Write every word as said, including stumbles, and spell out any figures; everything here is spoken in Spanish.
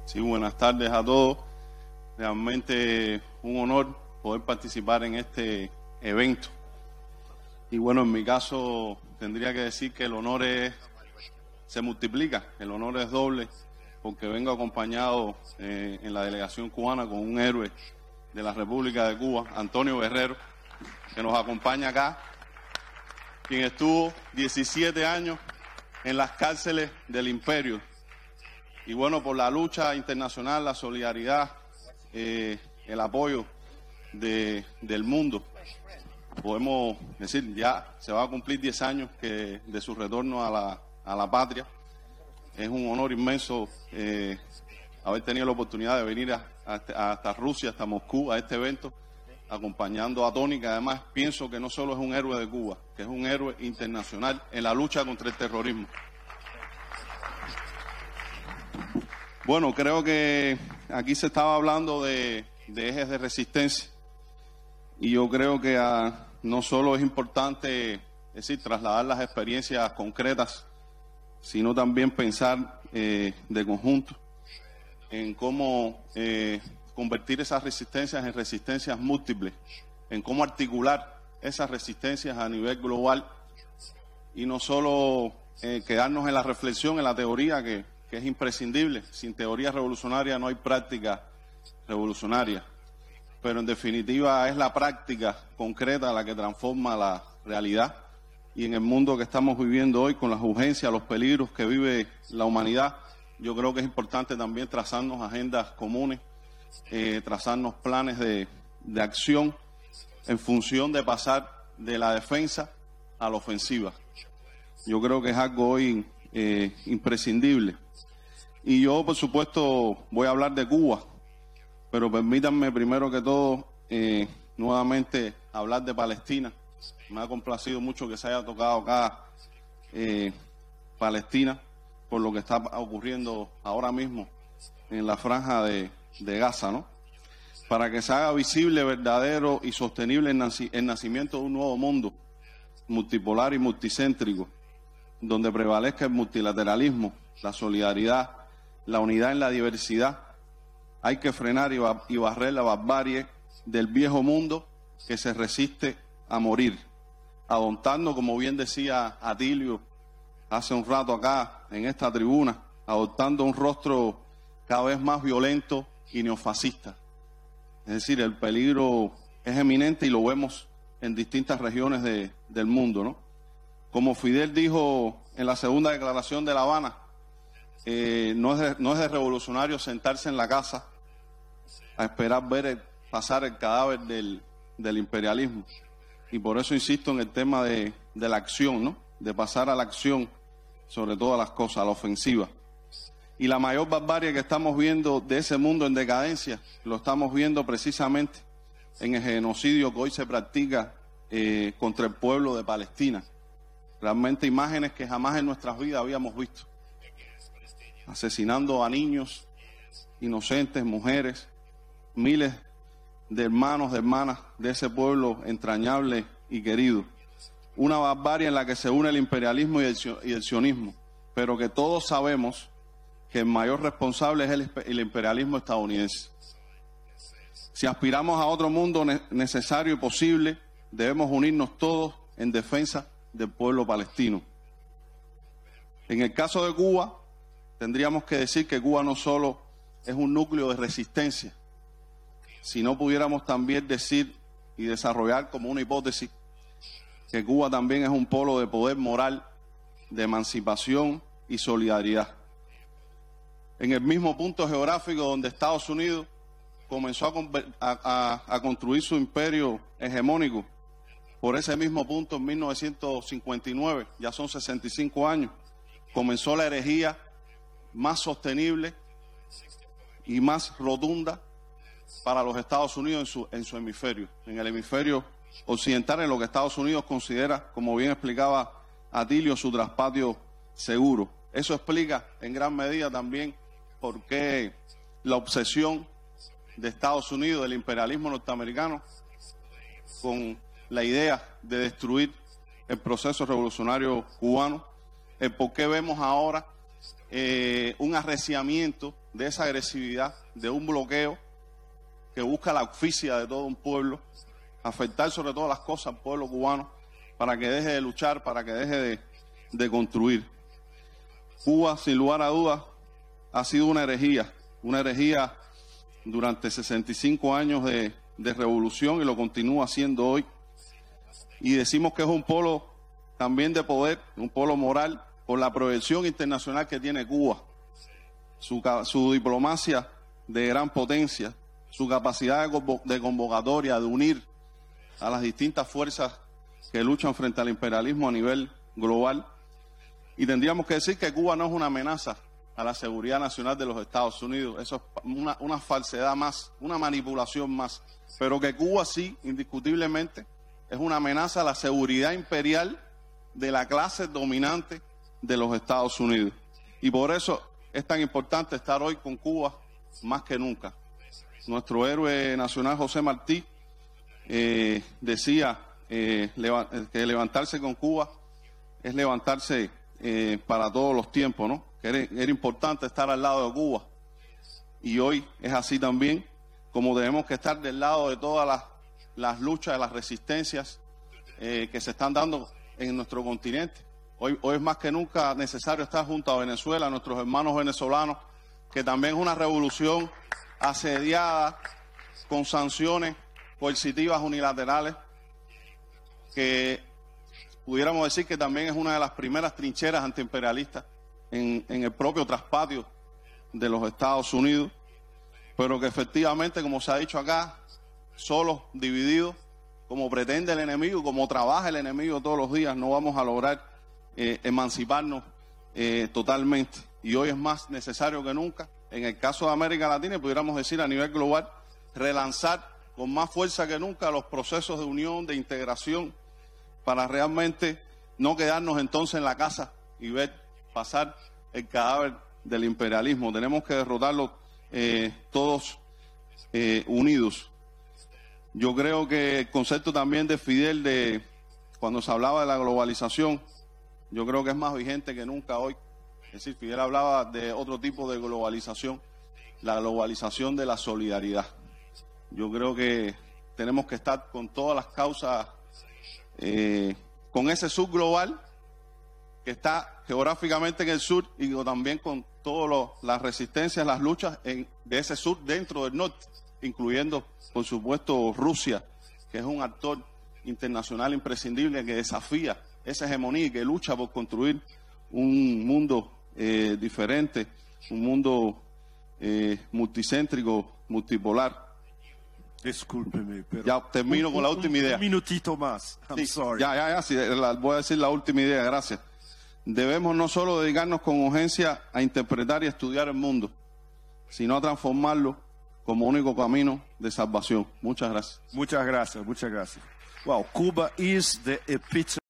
Sí, buenas tardes a todos. Realmente un honor poder participar en este evento. Y bueno, en mi caso tendría que decir que el honor es, se multiplica, el honor es doble, porque vengo acompañado eh, en la delegación cubana con un héroe de la República de Cuba, Antonio Guerrero, que nos acompaña acá, quien estuvo diecisiete años en las cárceles del imperio. Y bueno, por la lucha internacional, la solidaridad, eh, el apoyo de, del mundo, podemos decir, ya se va a cumplir diez años que de su retorno a la, a la patria. Es un honor inmenso eh, haber tenido la oportunidad de venir a, a, hasta Rusia, hasta Moscú, a este evento, acompañando a Tony, que además pienso que no solo es un héroe de Cuba, que es un héroe internacional en la lucha contra el terrorismo. Bueno, creo que aquí se estaba hablando de, de ejes de resistencia y yo creo que a, no solo es importante, es decir, trasladar las experiencias concretas, sino también pensar eh, de conjunto en cómo eh, convertir esas resistencias en resistencias múltiples, en cómo articular esas resistencias a nivel global y no solo eh, quedarnos en la reflexión, en la teoría que que es imprescindible. Sin teoría revolucionaria no hay práctica revolucionaria, pero en definitiva es la práctica concreta la que transforma la realidad, y en el mundo que estamos viviendo hoy, con las urgencias, los peligros que vive la humanidad, yo creo que es importante también trazarnos agendas comunes, eh, trazarnos planes de, de acción en función de pasar de la defensa a la ofensiva. Yo creo que es algo hoy eh, imprescindible. Y yo, por supuesto, voy a hablar de Cuba, pero permítanme primero que todo eh, nuevamente hablar de Palestina. Me ha complacido mucho que se haya tocado acá eh, Palestina por lo que está ocurriendo ahora mismo en la franja de, de Gaza, ¿no? Para que se haga visible, verdadero y sostenible el, naci el nacimiento de un nuevo mundo multipolar y multicéntrico, donde prevalezca el multilateralismo, la solidaridad, la unidad en la diversidad. Hay que frenar y, ba y barrer la barbarie del viejo mundo que se resiste a morir, adoptando, como bien decía Atilio hace un rato acá en esta tribuna, adoptando un rostro cada vez más violento y neofascista. Es decir, el peligro es eminente y lo vemos en distintas regiones de, del mundo, ¿no? Como Fidel dijo en la segunda declaración de La Habana, Eh, no, es de, no es de revolucionario sentarse en la casa a esperar ver el, pasar el cadáver del, del imperialismo. Y por eso insisto en el tema de, de la acción, ¿no? De pasar a la acción sobre todas las cosas, a la ofensiva. Y la mayor barbarie que estamos viendo de ese mundo en decadencia, lo estamos viendo precisamente en el genocidio que hoy se practica eh, contra el pueblo de Palestina. Realmente imágenes que jamás en nuestras vidas habíamos visto. Asesinando a niños inocentes, mujeres, miles de hermanos, de hermanas de ese pueblo entrañable y querido. Una barbarie en la que se une el imperialismo y el, y el sionismo, pero que todos sabemos que el mayor responsable es el, el imperialismo estadounidense. Si aspiramos a otro mundo ne necesario y posible, debemos unirnos todos en defensa del pueblo palestino. En el caso de Cuba, tendríamos que decir que Cuba no solo es un núcleo de resistencia, sino pudiéramos también decir y desarrollar como una hipótesis que Cuba también es un polo de poder moral, de emancipación y solidaridad. En el mismo punto geográfico donde Estados Unidos comenzó a, a, a construir su imperio hegemónico, por ese mismo punto en mil novecientos cincuenta y nueve, ya son sesenta y cinco años, comenzó la herejía más sostenible y más rotunda para los Estados Unidos en su, en su hemisferio, en el hemisferio occidental, en lo que Estados Unidos considera, como bien explicaba Atilio, su traspatio seguro. Eso explica en gran medida también por qué la obsesión de Estados Unidos, del imperialismo norteamericano, con la idea de destruir el proceso revolucionario cubano, el por qué vemos ahora Eh, un arreciamiento de esa agresividad, de un bloqueo que busca la asfixia de todo un pueblo, afectar sobre todas las cosas al pueblo cubano para que deje de luchar, para que deje de, de construir. Cuba, sin lugar a dudas, ha sido una herejía, una herejía durante sesenta y cinco años de, de revolución y lo continúa haciendo hoy. Y decimos que es un polo también de poder, un polo moral, por la proyección internacional que tiene Cuba, su, su diplomacia de gran potencia, su capacidad de, de convocatoria, de unir a las distintas fuerzas que luchan frente al imperialismo a nivel global. Y tendríamos que decir que Cuba no es una amenaza a la seguridad nacional de los Estados Unidos. Eso es una, una falsedad más, una manipulación más. Pero que Cuba sí, indiscutiblemente, es una amenaza a la seguridad imperial de la clase dominante de los Estados Unidos. Y por eso es tan importante estar hoy con Cuba más que nunca. Nuestro héroe nacional José Martí eh, decía eh, leva que levantarse con Cuba es levantarse eh, para todos los tiempos, ¿no? Que era, era importante estar al lado de Cuba. Y hoy es así también, como debemos que estar del lado de todas las, las luchas, de las resistencias eh, que se están dando en nuestro continente. Hoy, hoy es más que nunca necesario estar junto a Venezuela, a nuestros hermanos venezolanos, que también es una revolución asediada con sanciones coercitivas unilaterales, que pudiéramos decir que también es una de las primeras trincheras antiimperialistas en, en el propio traspatio de los Estados Unidos, pero que efectivamente, como se ha dicho acá, solos, divididos, como pretende el enemigo, como trabaja el enemigo todos los días, no vamos a lograr eh, emanciparnos eh, totalmente. Y hoy es más necesario que nunca, en el caso de América Latina, y pudiéramos decir a nivel global, relanzar con más fuerza que nunca los procesos de unión, de integración, para realmente no quedarnos entonces en la casa y ver pasar el cadáver del imperialismo. Tenemos que derrotarlo eh, todos eh, unidos. Yo creo que el concepto también de Fidel, de cuando se hablaba de la globalización, yo creo que es más vigente que nunca hoy. Es decir, Fidel hablaba de otro tipo de globalización, la globalización de la solidaridad. Yo creo que tenemos que estar con todas las causas, eh, con ese sur global que está geográficamente en el sur y también con todas las resistencias, las luchas en, de ese sur dentro del norte, incluyendo, por supuesto, Rusia, que es un actor internacional imprescindible que desafía esa hegemonía y que lucha por construir un mundo eh, diferente, un mundo eh, multicéntrico, multipolar. Discúlpeme, pero... Ya termino un, con la un, última idea. Un minutito más. I'm sí, sorry. Ya, ya, ya, sí, la, voy a decir la última idea, gracias. Debemos no solo dedicarnos con urgencia a interpretar y estudiar el mundo, sino a transformarlo como único camino de salvación. Muchas gracias. Muchas gracias, muchas gracias. Wow, Cuba is the epitome